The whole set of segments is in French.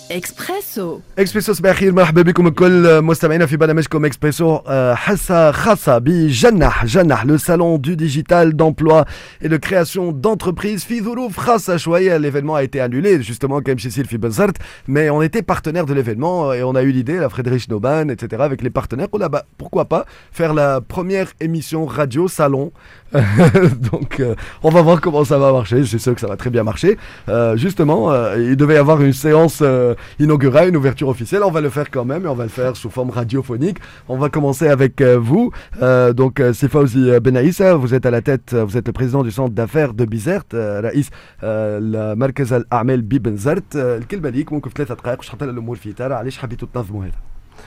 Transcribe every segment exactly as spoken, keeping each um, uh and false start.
إكسبريسو إكسبريسو صباح الخير، مرحبا بكم الكل مستمعينا في برنامجكم إكسبريسو. حصة خاصة بجنح جنح le salon du digital d'emploi et de création d'entreprise في ظروف خاصة شوية. L'événement a été annulé justement comme chez Sylvie Benzart, mais on était partenaire de l'événement et on a eu l'idée, la Friedrich Naumann, et cetera avec les partenaires. On a bah, pourquoi pas faire la première émission radio salon. Donc euh, on va voir comment ça va marcher. Je suis sûr que ça va très bien marcher. Euh, justement, euh, il devait y avoir une séance euh, inaugurale, une ouverture officielle. On va le faire quand même et on va le faire sous forme radiophonique. On va commencer avec euh, vous. Euh, donc euh, c'est Fawzi Benaïssa, vous êtes à la tête, vous êtes le président du centre d'affaires de Bizert, رئيس المركز الأعمال ببنزرت. الكلمة ليك، ممكن في ثلاثة دقائق باش تحط لنا الأمور في إطار. علاش حبيتوا تنظموا هذا؟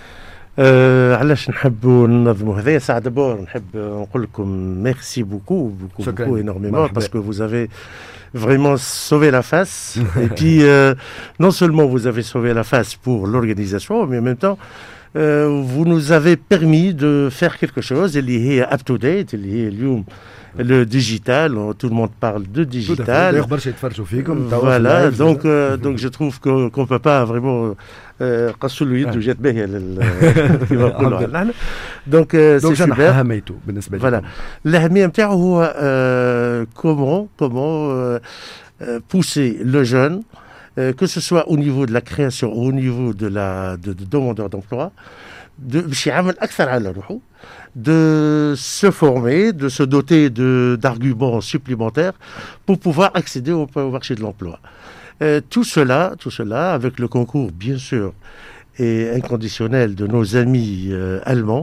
أه علاش نحبوا ننظموا هذا؟ ساعة دابور نحب نقول لكم ميرسي بوكو بوكو بوكو énormément parce que vous avez vraiment sauvé la face. Et puis euh, non seulement vous avez sauvé la face pour l'organisation, mais en même temps euh, vous nous avez permis de faire quelque chose اللي هي up to date اللي هي اليوم le digital, tout le monde parle de digital. Voilà, donc euh, donc je trouve que qu'on peut pas vraiment قصوا له يده وجات باهيه كما نقولوا. donc c'est super. Voilà, l'ahamia نتاعو هو comment comment pousser le jeune, que ce soit au niveau de la création ou au niveau de la de, de demandeur d'emploi, de باش يعمل اكثر على روحه, de se former, de se doter de, d'arguments supplémentaires pour pouvoir accéder au, au marché de l'emploi. Euh, tout cela, tout cela avec le concours, bien sûr, et inconditionnel de nos amis euh, allemands,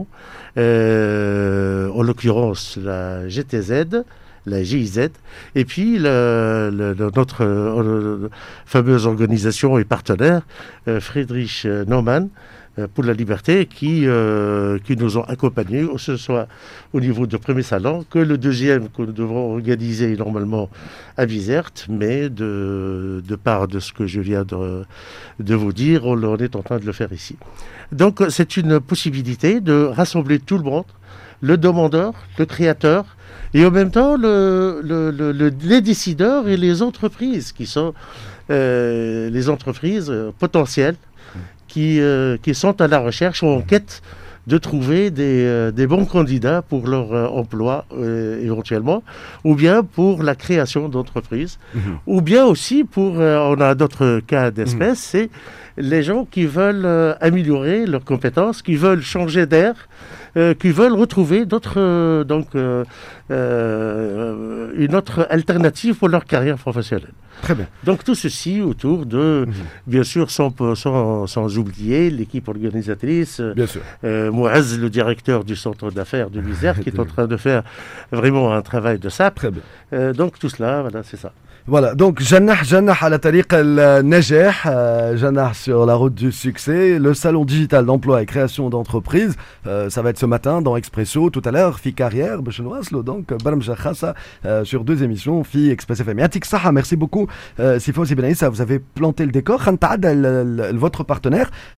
euh, en l'occurrence la G T Z, la G I Z, et puis le, le, le, notre euh, fameuse organisation et partenaire, euh, Friedrich Naumann, pour la liberté, qui, euh, qui nous ont accompagnés, que ce soit au niveau du premier salon, que le deuxième que nous devrons organiser normalement à Bizert, mais de, de part de ce que je viens de, de vous dire, on, on est en train de le faire ici. Donc c'est une possibilité de rassembler tout le monde, le demandeur, le créateur, et en même temps le, le, le, le, les décideurs et les entreprises qui sont euh, les entreprises potentielles, Qui, euh, qui sont à la recherche ou en quête de trouver des, euh, des bons candidats pour leur euh, emploi euh, éventuellement, ou bien pour la création d'entreprises, mmh. ou bien aussi pour, euh, on a d'autres cas d'espèce, mmh. c'est les gens qui veulent euh, améliorer leurs compétences, qui veulent changer d'air, euh, qui veulent retrouver d'autres, euh, donc, euh, euh, une autre alternative pour leur carrière professionnelle. Très bien. Donc tout ceci autour de, mmh. bien sûr, sans, sans, sans oublier l'équipe organisatrice, bien sûr. Euh, Mouaz, le directeur du centre d'affaires de Bizert, qui est en train de faire vraiment un travail de sape. Très bien. Euh, donc tout cela, voilà, c'est ça. Voilà, donc جنح جنح على طريق النجاح, جنح sur la route du succès, le salon digital d'emploi et création d'entreprise, euh, ça va être ce matin dans Expresso, tout à l'heure في carrière باش نواصلوا donc برمجة خاصة euh, sur deux émissions في Express F M. يعطيك الصحة, merci beaucoup. euh, سي فوزي بنعيسة, vous avez planté le décor. خلينا نتعدى votre partenaire